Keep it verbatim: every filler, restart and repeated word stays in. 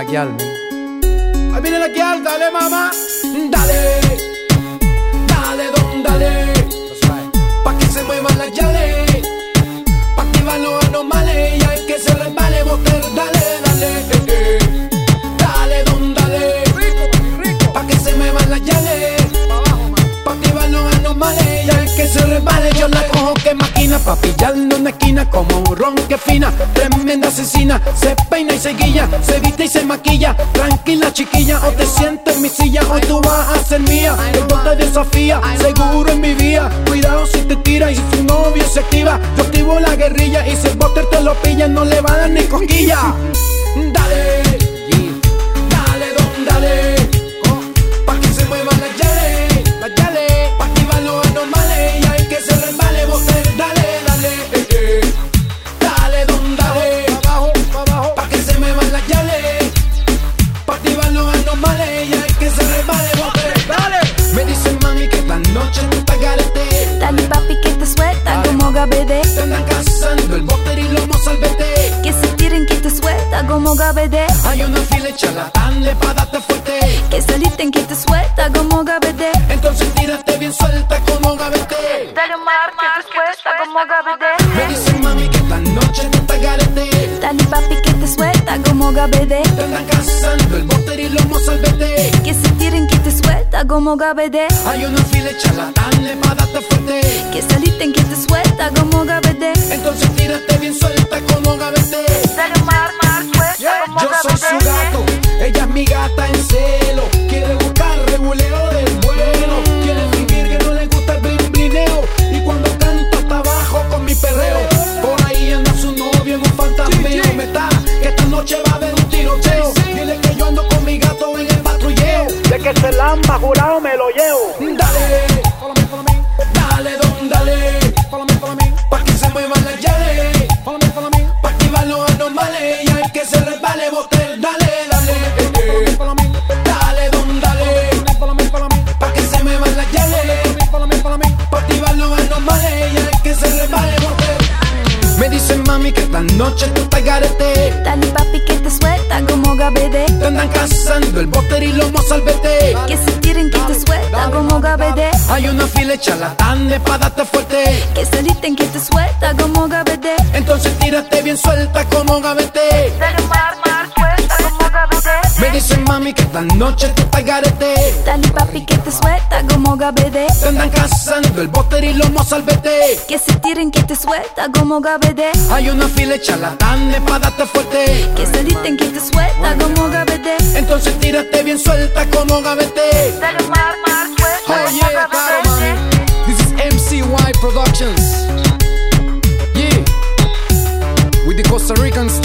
la guial. Ahí viene la guial, dale mamá. Dale, dale don, dale. Pa' que se muevan las yales, pa' activar los anomales y hay que se resbale, boter, dale, dale, eh, eh. Dale don, dale. Pa' que se muevan las yales, pa' activar los anomales y hay que se resbale. Yo la cojo que máquina pa' pillarle en una esquina como un ron que fina, tremenda asesina. Se peina y se guilla, se viste y se maquilla. Tranquila chiquilla, o te sientes en mi silla, hoy tú vas a ser mía. El don te desafía, seguro en mi vía. Cuidado si te tira y si tu novio se activa. Yo activo la guerrilla y si el boter te lo pilla no le va a dar ni cosquilla. Dale, dale don, dale. Pa' que se muevan las yales, las yales, pa' activar los anormales y hay que se resbale, boter, dale, dale, eh, eh. Dale don, dale. Pa' que se muevan las yales, pa' activar los anormales y hay que se resbale, boter, dale. Me dicen mami que esta noche tú estás garete. Dale papi que te suelta como gabede. Te andan cazando el boter y los mozalbete. Que se tiren que te suelta como gabede. Hay una fila de charlatanes pa' darte fuerte. Que saliten que te suelta como gabede. Entonces tírate bien suelta como gavete. Dale mar que te suelta como gabede. Me dicen mami que esta noche tú estás garete. Dale papi que te suelta como gabede. Te andan cazando el boter y los mozalbete. Que se tiren que te suelta como gabede. Hay una fila de charlatanes pa' darte fuerte. Que saliten que te suelta como gabede. Entonces tírate bien suelta como gavete. Dale mar, mar, suelta como Yo soy su gato, ella es mi gata en celo. Quiere buscar reguleo del bueno. Quiere fingir que no le gusta el blin blineo. Y cuando canta está abajo con mi perreo. Por ahí anda su novio en un fantasmeo. Me está que esta noche va a haber un tiroteo. Dile que yo ando con mi gato en el patrulleo. De que se lamba, jurado me lo llevo. Dale, dale don, dale. Pa' que se muevan las yales, pa' activar los anormales y hay que se resbale, boter, dale, dale, eh, eh. Dale don, dale. Pa' que se muevan las yales, pa' activar los anormales y hay que se resbale, boter. Me dicen mami que esta noche tú estás garete. Dale papi que te suelta como gabede. Te andan cazando el boter y los mozalbete. Que se tiren que te suelta como gabede. Hay una fila de charlatanes pa' darte fuerte. Que saliten que te suelta como gabede. Entonces tírate bien suelta como gavete. Dale mar, mar, suelta como gabede. Me dicen mami que esta noche tú estás garete. Dale papi que te suelta como gabede. Te andan cazando el boter y los mozalbete. Que se tiren que te suelta como gabede. Hay una fila de charlatanes pa' darte fuerte. Que saliten que te suelta como gabede. Entonces tírate bien suelta como gavete. Dale mar, mar, suelta Oh como yeah, claro, gabede. man. This is M C Y Productions. Yeah. With the Costa Rican